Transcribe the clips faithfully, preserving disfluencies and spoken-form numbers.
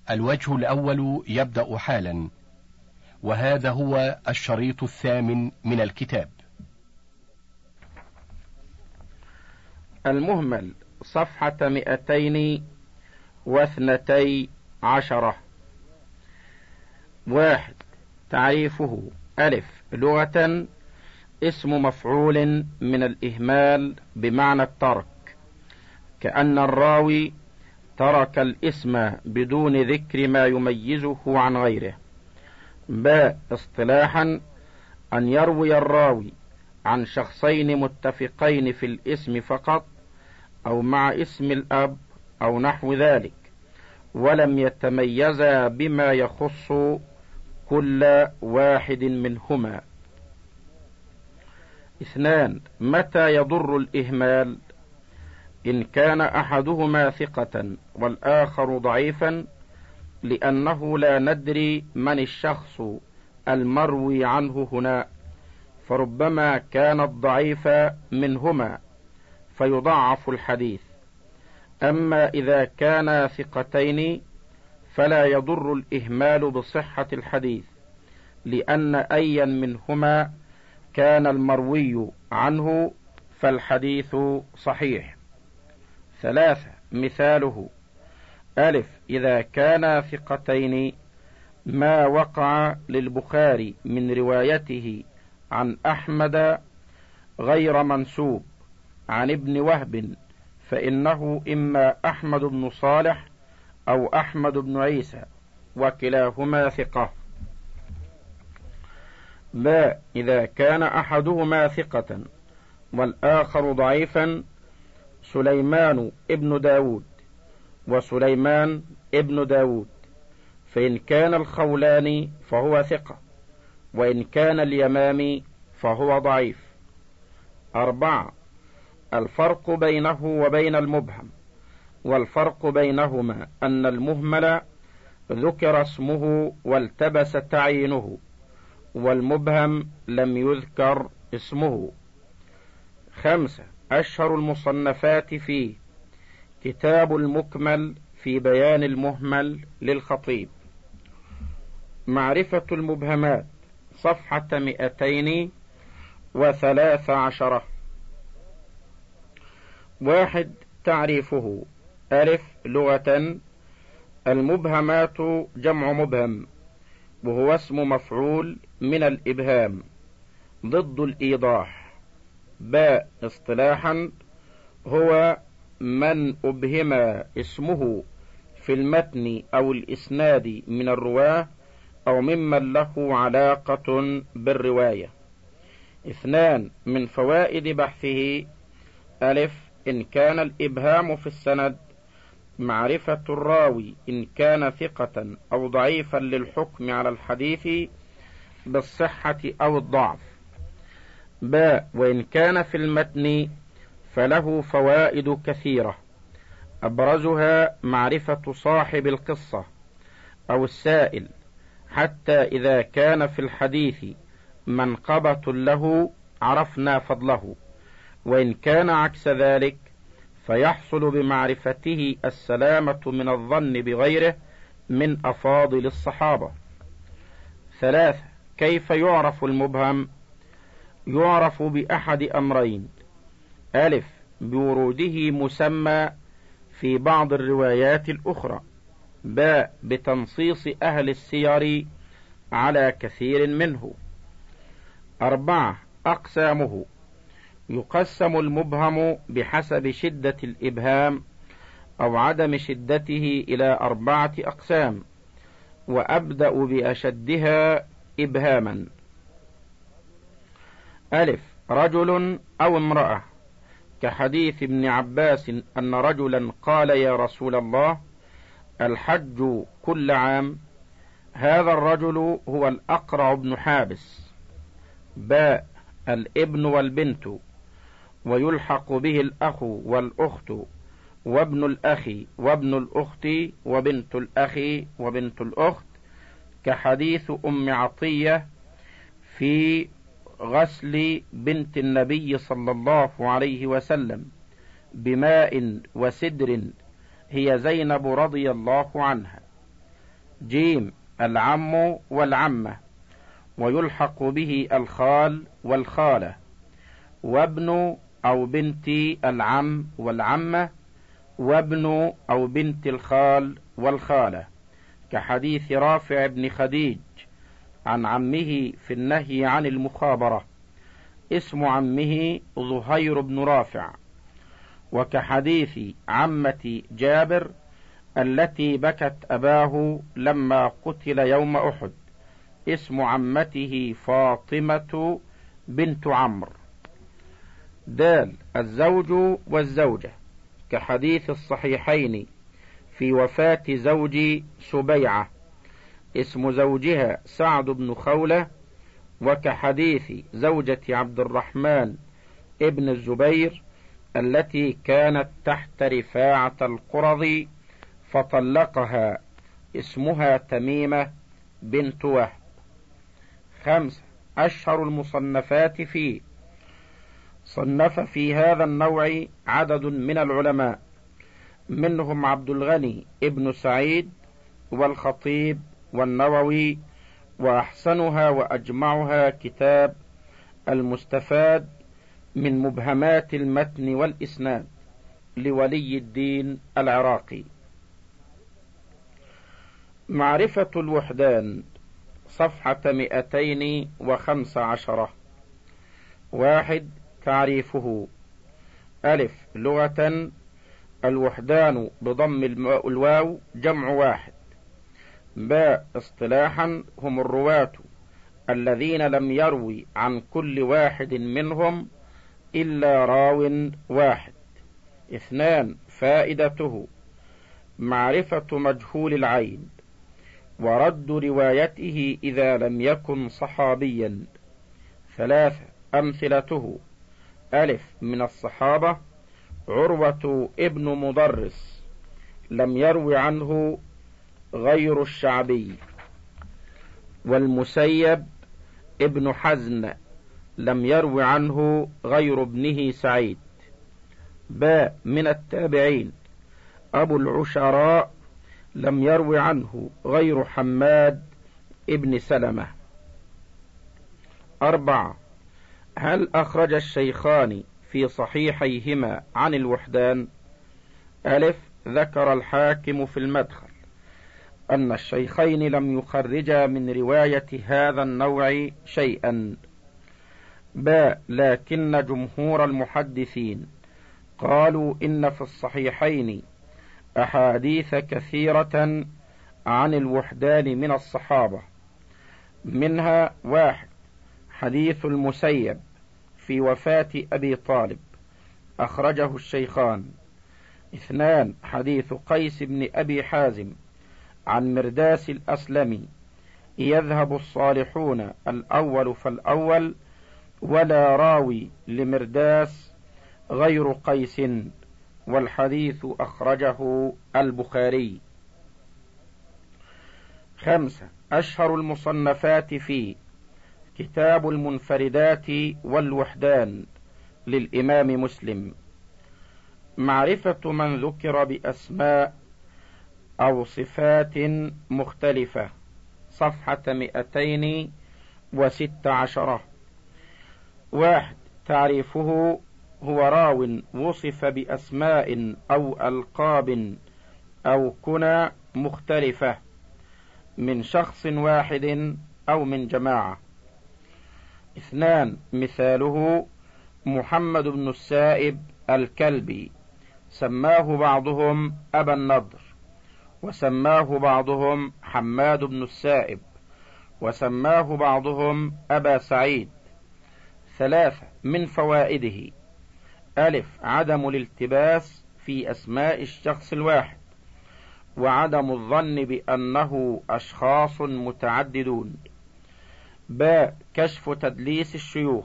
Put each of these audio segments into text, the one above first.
الوجه الأول يبدأ حالا، وهذا هو الشريط الثامن من الكتاب. المهمل صفحة مئتين واثنتي عشرة. واحد. تعريفه: ألف، لغة اسم مفعول من الإهمال بمعنى الترك، كأن الراوي ترك الاسم بدون ذكر ما يميزه عن غيره. باء، اصطلاحا أن يروي الراوي عن شخصين متفقين في الاسم فقط، أو مع اسم الأب أو نحو ذلك، ولم يتميزا بما يخص كل واحد منهما. اثنان. متى يضر الإهمال؟ إن كان أحدهما ثقة والآخر ضعيفا، لأنه لا ندري من الشخص المروي عنه هنا، فربما كان الضعيف منهما فيضعف الحديث. أما إذا كانا ثقتين فلا يضر الإهمال بصحة الحديث، لأن أيا منهما كان المروي عنه فالحديث صحيح. ثلاثة. مثاله: ألف، إذا كانا ثقتين ما وقع للبخاري من روايته عن أحمد غير منسوب عن ابن وهب، فإنه إما أحمد بن صالح أو أحمد بن عيسى، وكلاهما ثقة. لا، إذا كان أحدهما ثقة والآخر ضعيفا، سليمان ابن داود وسليمان ابن داود، فإن كان الخولاني فهو ثقة، وإن كان اليمامي فهو ضعيف. أربعة. الفرق بينه وبين المبهم: والفرق بينهما أن المهمل ذكر اسمه والتبس تعيينه، والمبهم لم يذكر اسمه. خمسة. أشهر المصنفات فيه: كتاب المكمل في بيان المهمل للخطيب. معرفة المبهمات صفحة مئتين وثلاث عشرة. واحد. تعريفه: ألف، لغة المبهمات جمع مبهم، وهو اسم مفعول من الإبهام ضد الإيضاح. باء، اصطلاحا هو من أبهم اسمه في المتن أو الإسناد من الرواة أو ممن له علاقة بالرواية. اثنان. من فوائد بحثه: ألف، إن كان الإبهام في السند معرفة الراوي إن كان ثقة أو ضعيفا للحكم على الحديث بالصحة أو الضعف. باء، وإن كان في المتن فله فوائد كثيرة، أبرزها معرفة صاحب القصة أو السائل، حتى إذا كان في الحديث منقبة له عرفنا فضله، وإن كان عكس ذلك فيحصل بمعرفته السلامة من الظن بغيره من أفاضل الصحابة. ثلاثة. كيف يعرف المبهم؟ يعرف بأحد أمرين: ألف، بوروده مسمى في بعض الروايات الأخرى. باء، بتنصيص أهل السير على كثير منه. أربعة. أقسامه: يقسم المبهم بحسب شدة الإبهام أو عدم شدته إلى أربعة أقسام، وأبدأ بأشدها إبهاما. ألف، رجل أو امرأة، كحديث ابن عباس أن رجلا قال: يا رسول الله، الحج كل عام. هذا الرجل هو الأقرع بن حابس. باء، الابن والبنت، ويلحق به الأخ والأخت وابن الأخ وابن الأخت وبنت الأخ وبنت الأخت، كحديث أم عطية في غسل بنت النبي صلى الله عليه وسلم بماء وسدر، هي زينب رضي الله عنها. جيم العم والعمة، ويلحق به الخال والخالة، وابن أو بنت العم والعمة، وابن أو بنت الخال والخالة، كحديث رافع بن خديج عن عمه في النهي عن المخابرة، اسم عمه زهير بن رافع، وكحديث عمة جابر التي بكت أباه لما قتل يوم أحد، اسم عمته فاطمة بنت عمرو. دال الزوج والزوجة، كحديث الصحيحين في وفاة زوج سبيعة، اسم زوجها سعد بن خولة، وكحديث زوجة عبد الرحمن ابن الزبير التي كانت تحت رفاعة القرظ فطلقها، اسمها تميمة بنت وهب. خمسة أشهر المصنفات فيه. صنف في هذا النوع عدد من العلماء، منهم عبد الغني ابن سعيد والخطيب والنووي، وأحسنها وأجمعها كتاب المستفاد من مبهمات المتن والإسناد لولي الدين العراقي. معرفة الوحدان، صفحة مئتين وخمس عشرة. واحد تعريفه. ألف لغة الوحدان بضم الواو جمع واحد. باء اصطلاحا هم الرواة الذين لم يروي عن كل واحد منهم إلا راو واحد. اثنان فائدته معرفة مجهول العين ورد روايته إذا لم يكن صحابيا. ثلاثة أمثلته. ألف من الصحابة عروة ابن مضرس لم يروي عنه غير الشعبي، والمسيب ابن حزن لم يروي عنه غير ابنه سعيد. باء من التابعين أبو العشراء لم يروي عنه غير حماد ابن سلمة. أربعة هل أخرج الشيخان في صحيحيهما عن الوحدان؟ ألف ذكر الحاكم في المدخل أن الشيخين لم يخرجا من رواية هذا النوع شيئا. باء لكن جمهور المحدثين قالوا إن في الصحيحين أحاديث كثيرة عن الوحدان من الصحابة، منها واحد حديث المسيب في وفاة أبي طالب أخرجه الشيخان. اثنان حديث قيس بن أبي حازم عن مرداس الأسلمي يذهب الصالحون الأول فالأول ولا راوي لمرداس غير قيس، والحديث أخرجه البخاري. خمسة أشهر المصنفات فيه. كتاب المنفردات والوحدان للإمام مسلم. معرفة من ذكر بأسماء أو صفات مختلفة، صفحة مئتين وست عشرة. واحد تعريفه هو راو وصف بأسماء أو ألقاب أو كنى مختلفة من شخص واحد أو من جماعة. اثنان مثاله محمد بن السائب الكلبي سماه بعضهم أبا النضر، وسماه بعضهم حماد بن السائب، وسماه بعضهم أبا سعيد. ثلاثة من فوائده. ألف عدم الالتباس في أسماء الشخص الواحد، وعدم الظن بأنه أشخاص متعددون. باء كشف تدليس الشيوخ.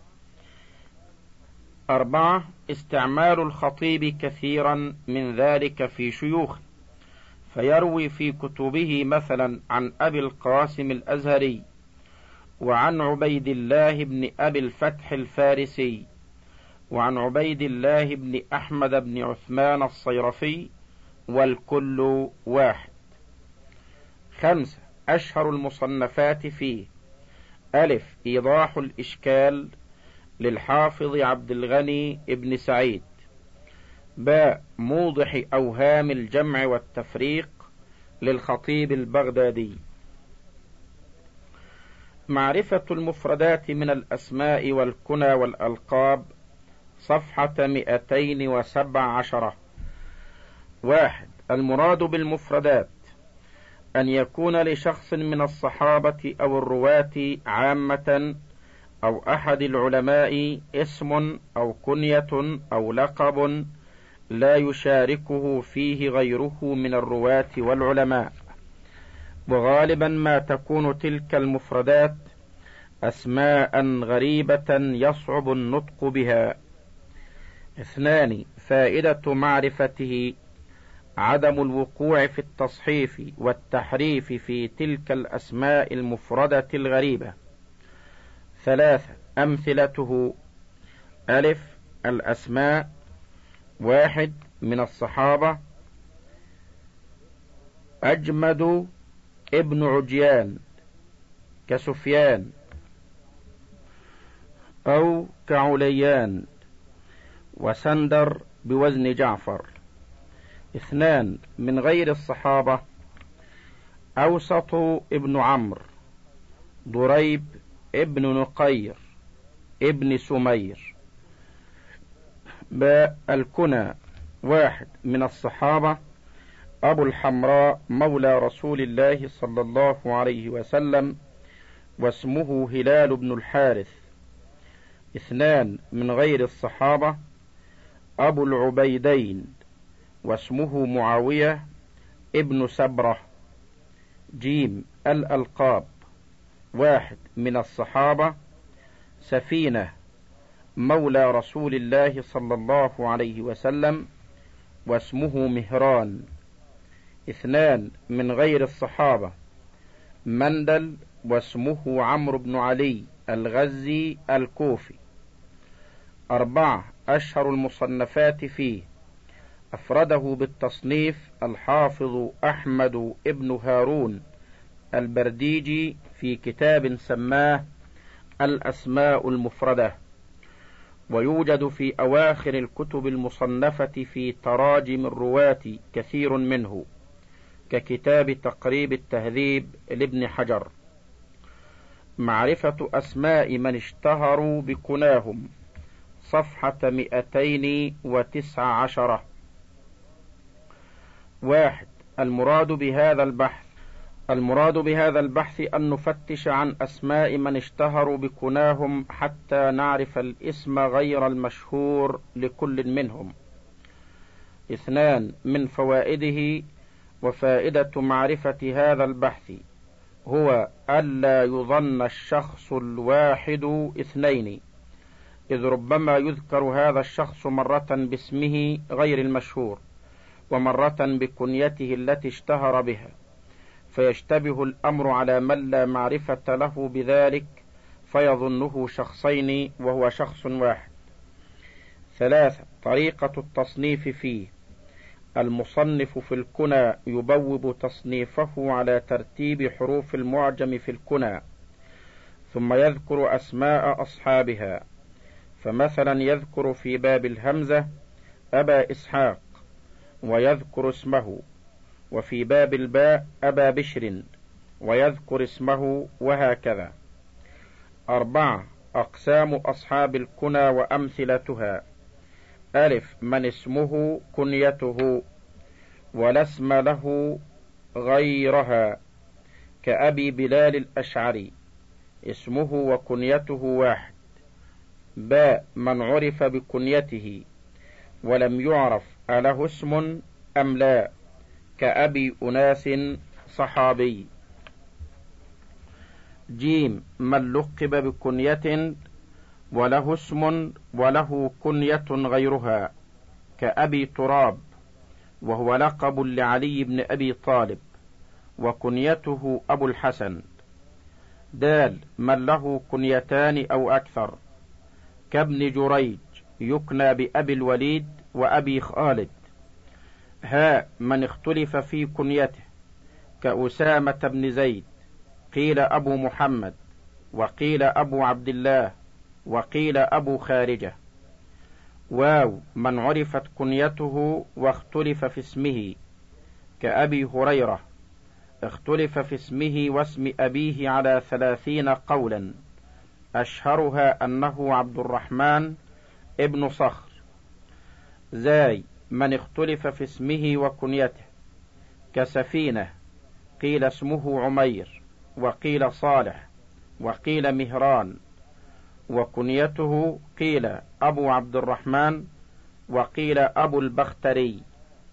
أربعة استعمال الخطيب كثيرا من ذلك في شيوخه، فيروي في كتبه مثلا عن أبي القاسم الأزهري، وعن عبيد الله بن أبي الفتح الفارسي، وعن عبيد الله بن أحمد بن عثمان الصيرفي، والكل واحد. خمسة. أشهر المصنفات فيه: ألف إيضاح الإشكال للحافظ عبد الغني ابن سعيد. باء موضح أوهام الجمع والتفريق للخطيب البغدادي. معرفة المفردات من الأسماء والكنى والألقاب، صفحة مئتين وسبع عشرة. واحد. المراد بالمفردات أن يكون لشخص من الصحابة أو الرواة عامة أو أحد العلماء اسم أو كنية أو لقب لا يشاركه فيه غيره من الرواة والعلماء، وغالبا ما تكون تلك المفردات أسماء غريبة يصعب النطق بها. اثنان. فائدة معرفته عدم الوقوع في التصحيف والتحريف في تلك الأسماء المفردة الغريبة. ثلاثة. أمثلته: ألف الأسماء: واحد من الصحابة أجمد ابن عجيان كسفيان أو كعليان، وسندر بوزن جعفر. اثنان من غير الصحابة: أوسط ابن عمرو، ضريب ابن نقير، ابن سمير. باء الكنى: واحد من الصحابة أبو الحمراء مولى رسول الله صلى الله عليه وسلم، واسمه هلال بن الحارث. اثنان من غير الصحابة: أبو العبيدين، واسمه معاوية ابن سبرة. جيم الألقاب: واحد من الصحابة سفينة مولى رسول الله صلى الله عليه وسلم، واسمه مهران. اثنان من غير الصحابة: مندل، واسمه عمرو بن علي الغزي الكوفي. أربعة. أشهر المصنفات فيه: أفرده بالتصنيف الحافظ أحمد ابن هارون البرديجي في كتاب سماه الأسماء المفردة، ويوجد في أواخر الكتب المصنفة في تراجم الرواة كثير منه، ككتاب تقريب التهذيب لابن حجر. معرفة أسماء من اشتهروا بكناهم، صفحة مئتين وتسع عشرة. واحد. المراد بهذا البحث المراد بهذا البحث أن نفتش عن أسماء من اشتهروا بكناهم حتى نعرف الاسم غير المشهور لكل منهم. اثنان من فوائده وفائدة معرفة هذا البحث هو ألا يظن الشخص الواحد اثنين، إذ ربما يذكر هذا الشخص مرة باسمه غير المشهور ومرة بكنيته التي اشتهر بها، فيشتبه الأمر على من لا معرفة له بذلك فيظنه شخصين وهو شخص واحد. ثلاثة. طريقة التصنيف فيه: المصنف في الكنى يبوب تصنيفه على ترتيب حروف المعجم في الكنى، ثم يذكر أسماء أصحابها، فمثلا يذكر في باب الهمزة أبا إسحاق ويذكر اسمه، وفي باب الباء أبا بشر ويذكر اسمه، وهكذا. أربعة. أقسام أصحاب الكنى وأمثلتها: ألف من اسمه كنيته ولا اسم له غيرها، كأبي بلال الأشعري، اسمه وكنيته واحد. باء من عرف بكنيته ولم يعرف أله اسم أم لا، كأبي أناس صحابي. جيم من لقب بكنية وله اسم وله كنية غيرها، كأبي تراب، وهو لقب لعلي بن أبي طالب، وكنيته أبو الحسن. دال من له كنيتان أو أكثر، كابن جريج يكنى بأبي الوليد وأبي خالد. ها من اختلف في كنيته، كأسامة بن زيد، قيل أبو محمد، وقيل أبو عبد الله، وقيل أبو خارجة. واو من عرفت كنيته واختلف في اسمه، كأبي هريرة، اختلف في اسمه واسم أبيه على ثلاثين قولا، أشهرها أنه عبد الرحمن ابن صخر. زاي من اختلف في اسمه وكنيته، كسفينة، قيل اسمه عمير، وقيل صالح، وقيل مهران، وكنيته قيل أبو عبد الرحمن، وقيل أبو البختري.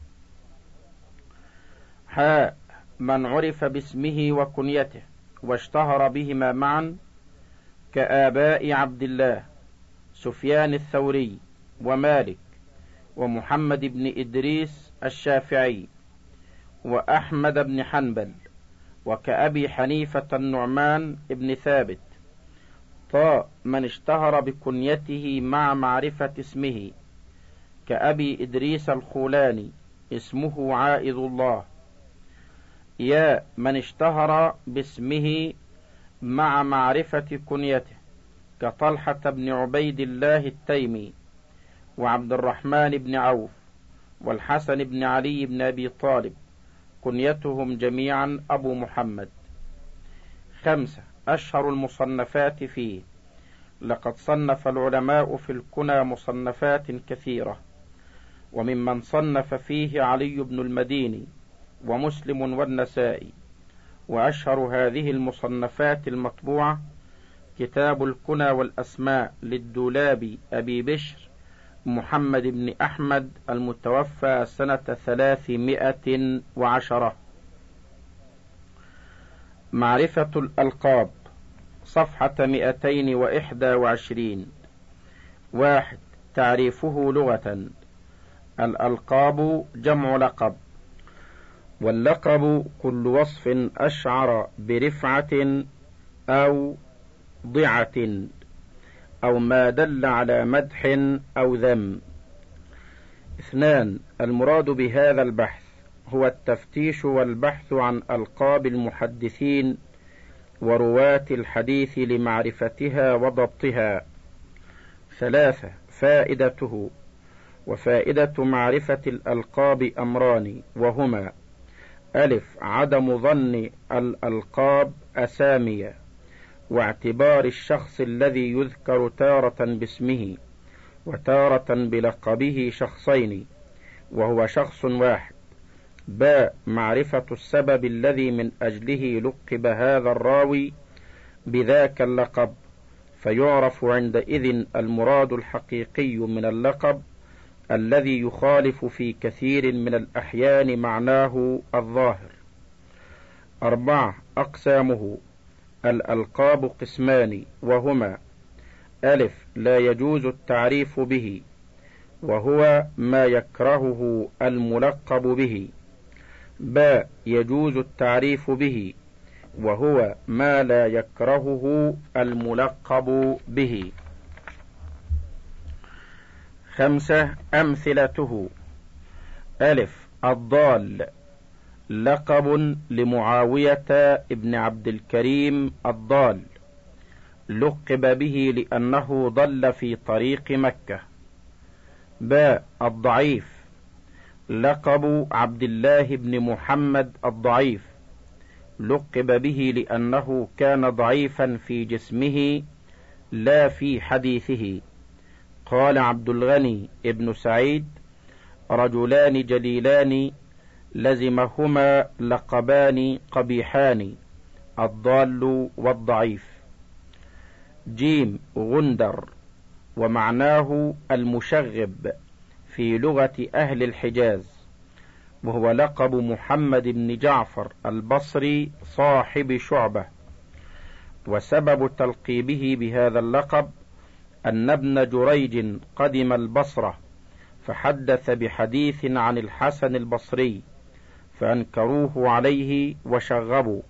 حاء من عرف باسمه وكنيته واشتهر بهما معا، كآباء عبد الله، سفيان الثوري، ومالك، ومحمد بن إدريس الشافعي، وأحمد بن حنبل، وكأبي حنيفة النعمان بن ثابت. طاء من اشتهر بكنيته مع معرفة اسمه، كأبي إدريس الخولاني، اسمه عائذ الله. يا من اشتهر باسمه مع معرفة كنيته، كطلحة بن عبيد الله التيمي، وعبد الرحمن بن عوف، والحسن بن علي بن أبي طالب، كنيتهم جميعا أبو محمد. خمسة أشهر المصنفات فيه. لقد صنف العلماء في الكنى مصنفات كثيرة، وممن صنف فيه علي بن المديني ومسلم والنسائي. وأشهر هذه المصنفات المطبوعة كتاب الكنى والأسماء للدولابي أبي بشر محمد بن أحمد المتوفى سنة ثلاثمائة وعشرة. معرفة الألقاب، صفحة مئتين وإحدى وعشرين. واحد تعريفه لغة. الألقاب جمع لقب، واللقب كل وصف أشعر برفعة أو ضعة، أو ما دل على مدح أو ذم. اثنان المراد بهذا البحث هو التفتيش والبحث عن ألقاب المحدثين ورواة الحديث لمعرفتها وضبطها. ثلاثة فائدته. وفائدة معرفة الألقاب أمران، وهما: ألف عدم ظن الألقاب أسامية، واعتبار الشخص الذي يذكر تارة باسمه وتارة بلقبه شخصين وهو شخص واحد. باء معرفة السبب الذي من أجله لقب هذا الراوي بذاك اللقب، فيعرف عندئذ المراد الحقيقي من اللقب الذي يخالف في كثير من الأحيان معناه الظاهر. أربعة أقسامه. الألقاب قسمان، وهما: ألف لا يجوز التعريف به، وهو ما يكرهه الملقب به. باء يجوز التعريف به، وهو ما لا يكرهه الملقب به. خمسة أمثلته. ألف الضال، لقب لمعاوية ابن عبد الكريم الضال، لقب به لأنه ضل في طريق مكة. باء الضعيف، لقب عبد الله بن محمد الضعيف، لقب به لأنه كان ضعيفا في جسمه لا في حديثه. قال عبد الغني ابن سعيد: رجلان جليلان لزمهما لقبان قبيحان، الضال والضعيف. جيم غندر، ومعناه المشغب في لغة أهل الحجاز، وهو لقب محمد بن جعفر البصري صاحب شعبة. وسبب تلقيبه بهذا اللقب أن ابن جريج قدم البصرة فحدث بحديث عن الحسن البصري فأنكروه عليه وشغبوا،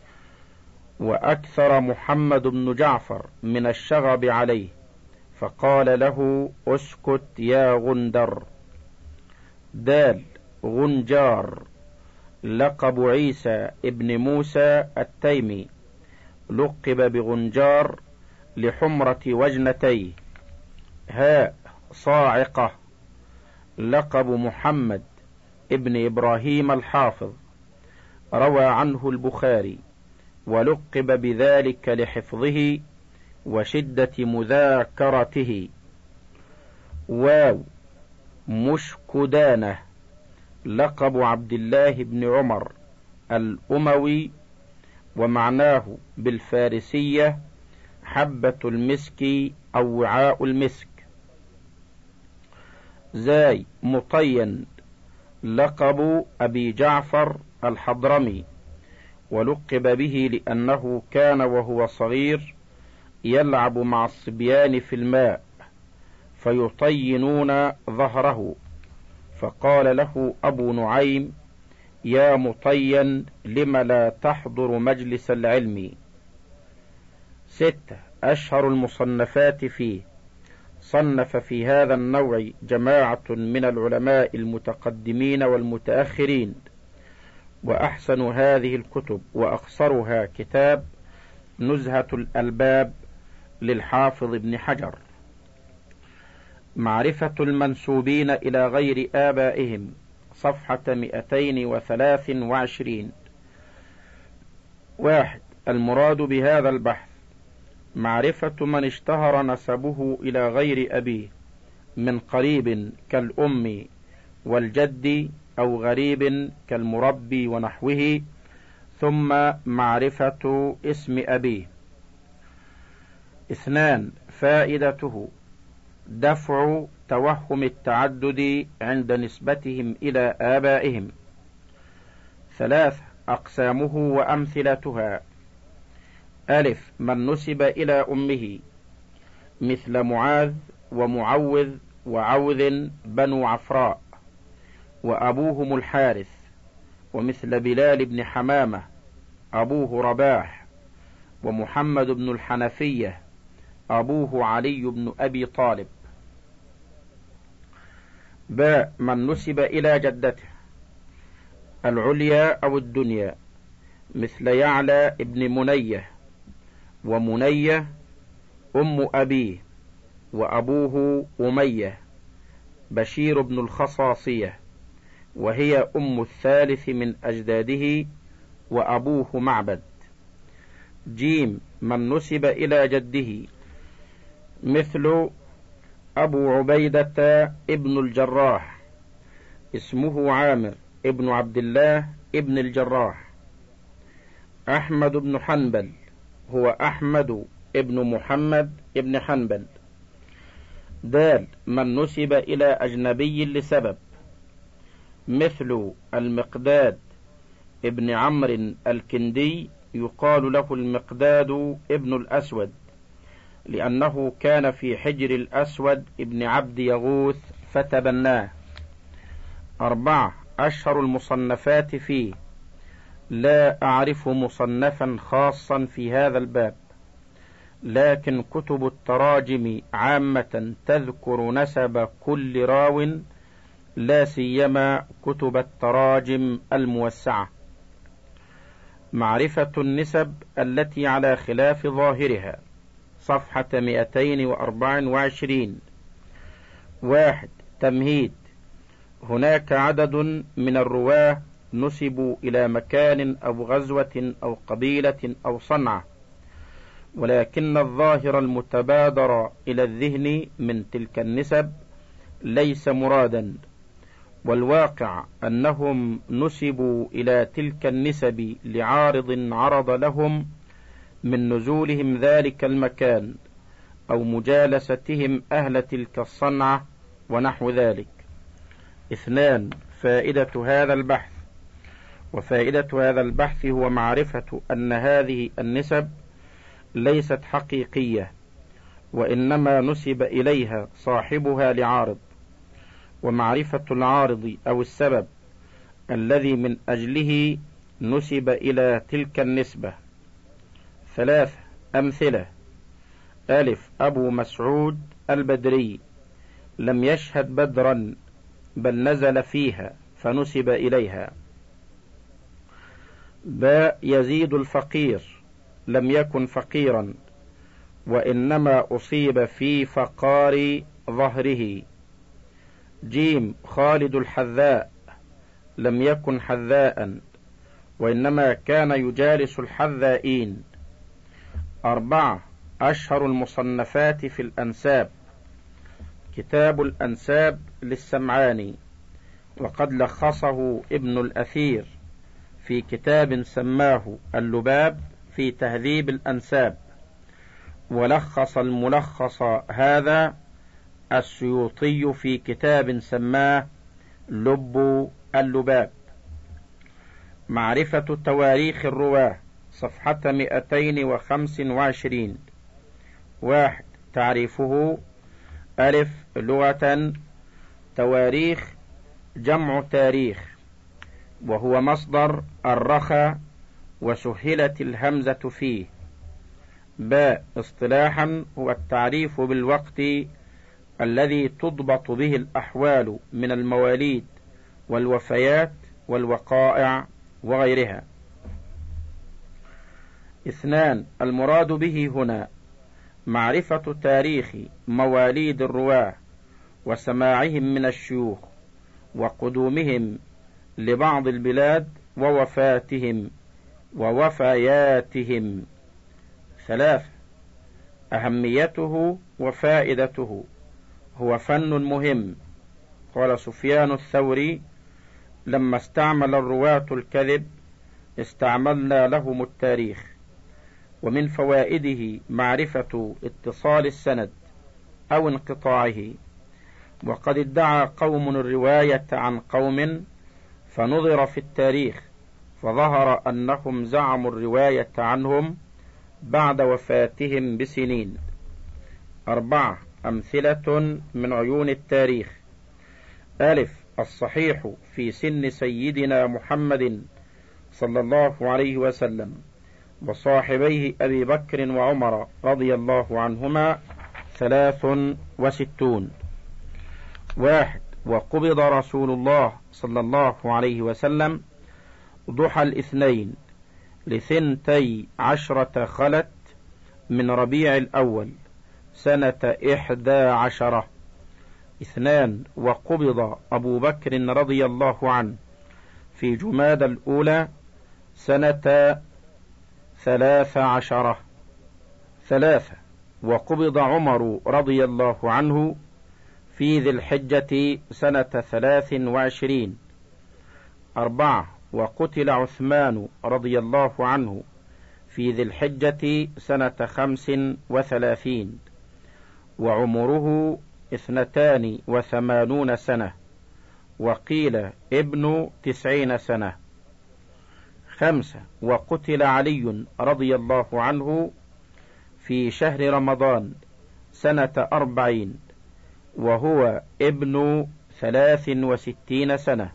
وأكثر محمد بن جعفر من الشغب عليه فقال له: اسكت يا غندر. دال غنجار، لقب عيسى ابن موسى التيمي، لقب بغنجار لحمرة وجنتيه. هاء صاعقة، لقب محمد ابن إبراهيم الحافظ، روى عنه البخاري، ولقب بذلك لحفظه وشدة مذاكرته. واو مشكدانة، لقب عبد الله بن عمر الأموي، ومعناه بالفارسية حبة المسك أو وعاء المسك. زاي مطين، لقب أبي جعفر الحضرمي، ولقب به لأنه كان وهو صغير يلعب مع الصبيان في الماء فيطينون ظهره، فقال له أبو نعيم: يا مطين لم لا تحضر مجلس العلم. ستة أشهر المصنفات فيه. صنف في هذا النوع جماعة من العلماء المتقدمين والمتأخرين، وأحسن هذه الكتب وأقصرها كتاب نزهة الألباب للحافظ ابن حجر. معرفة المنسوبين إلى غير آبائهم، صفحة مئتين وثلاث وعشرين. واحد المراد بهذا البحث معرفة من اشتهر نسبه إلى غير أبيه من قريب كالأم والجد، أو غريب كالمربي ونحوه، ثم معرفة اسم أبيه. اثنان فائدته دفع توهم التعدد عند نسبتهم إلى آبائهم. ثلاث أقسامه وأمثلتها. ألف من نسب إلى أمه، مثل معاذ ومعوذ وعوذ بنو عفراء، وأبوهم الحارث، ومثل بلال بن حمامة أبوه رباح، ومحمد بن الحنفية أبوه علي بن أبي طالب. باء من نسب إلى جدته العليا أو الدنيا، مثل يعلى ابن منيه، ومنيه أم أبيه، وأبوه أمية بشير بن الخصاصية، وهي أم الثالث من أجداده، وأبوه معبد. جيم من نسب إلى جده، مثل أبو عبيدة ابن الجراح، اسمه عامر ابن عبد الله ابن الجراح. أحمد بن حنبل هو أحمد ابن محمد ابن حنبل. دال من نسب إلى أجنبي لسبب، مثل المقداد ابن عمرو الكندي، يقال له المقداد ابن الأسود، لأنه كان في حجر الأسود ابن عبد يغوث فتبناه. أربعة أشهر المصنفات فيه. لا أعرف مصنفا خاصا في هذا الباب، لكن كتب التراجم عامة تذكر نسب كل راو، لا سيما كتب التراجم الموسعة. معرفة النسب التي على خلاف ظاهرها، صفحة مئتين وأربع وعشرين. واحد تمهيد. هناك عدد من الرواه نسبوا إلى مكان أو غزوة أو قبيلة أو صنعة، ولكن الظاهر المتبادر إلى الذهن من تلك النسب ليس مرادا، والواقع أنهم نسبوا إلى تلك النسب لعارض عرض لهم من نزولهم ذلك المكان أو مجالستهم أهل تلك الصنعة ونحو ذلك. اثنان فائدة هذا البحث. وفائدة هذا البحث هو معرفة أن هذه النسب ليست حقيقية، وإنما نسب إليها صاحبها لعارض، ومعرفة العارض أو السبب الذي من أجله نسب إلى تلك النسبة. ثلاث أمثلة. ألف أبو مسعود البدري لم يشهد بدرا، بل نزل فيها فنسب إليها. باء يزيد الفقير لم يكن فقيرا وإنما أصيب في فقار ظهره. جيم خالد الحذاء لم يكن حذاء وإنما كان يجالس الحذائين. أربعة أشهر المصنفات في الأنساب: كتاب الأنساب للسمعاني، وقد لخصه ابن الأثير في كتاب سماه اللباب في تهذيب الأنساب، ولخص الملخص هذا السيوطي في كتاب سماه لب اللباب. معرفة تواريخ الرواة، صفحة مئتين وخمس وعشرين. واحد تعريفه: ألف لغة تواريخ جمع تاريخ، وهو مصدر الرخاء وسهلت الهمزة فيه. باء اصطلاحا هو التعريف بالوقت الذي تضبط به الأحوال من المواليد والوفيات والوقائع وغيرها. اثنان المراد به هنا معرفة تاريخ مواليد الرواة وسماعهم من الشيوخ وقدومهم لبعض البلاد ووفاتهم ووفياتهم. ثلاثة أهميته وفائدته، هو فن مهم. قال سفيان الثوري: لما استعمل الرواة الكذب استعملنا لهم التاريخ. ومن فوائده معرفة اتصال السند أو انقطاعه. وقد ادعى قوم الرواية عن قوم فنظر في التاريخ فظهر أنهم زعموا الرواية عنهم بعد وفاتهم بسنين. أربعة أمثلة من عيون التاريخ: ألف الصحيح في سن سيدنا محمد صلى الله عليه وسلم وصاحبيه أبي بكر وعمر رضي الله عنهما ثلاث وستون. واحد وقبض رسول الله صلى الله عليه وسلم ضحى الاثنين لثنتي عشرة خلت من ربيع الأول سنة إحدى عشرة. اثنان وقبض أبو بكر رضي الله عنه في جمادى الأولى سنة ثلاث عشرة. ثلاثة وقبض عمر رضي الله عنه في ذي الحجة سنة ثلاث وعشرين. أربعة وقتل عثمان رضي الله عنه في ذي الحجة سنة خمس وثلاثين، وعمره اثنتان وثمانون سنة، وقيل ابن تسعين سنة. خمسة وقتل علي رضي الله عنه في شهر رمضان سنة أربعين، وهو ابن ثلاث وستين سنة.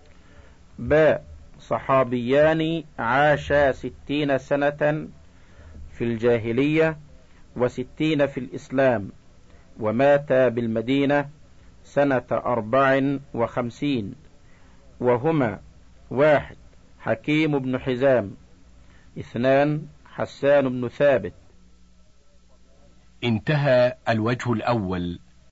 باء صحابيان عاشا ستين سنة في الجاهلية وستين في الإسلام، وماتا بالمدينة سنة أربع وخمسين، وهما: واحد حكيم بن حزام، اثنان حسان بن ثابت. انتهى الوجه الأول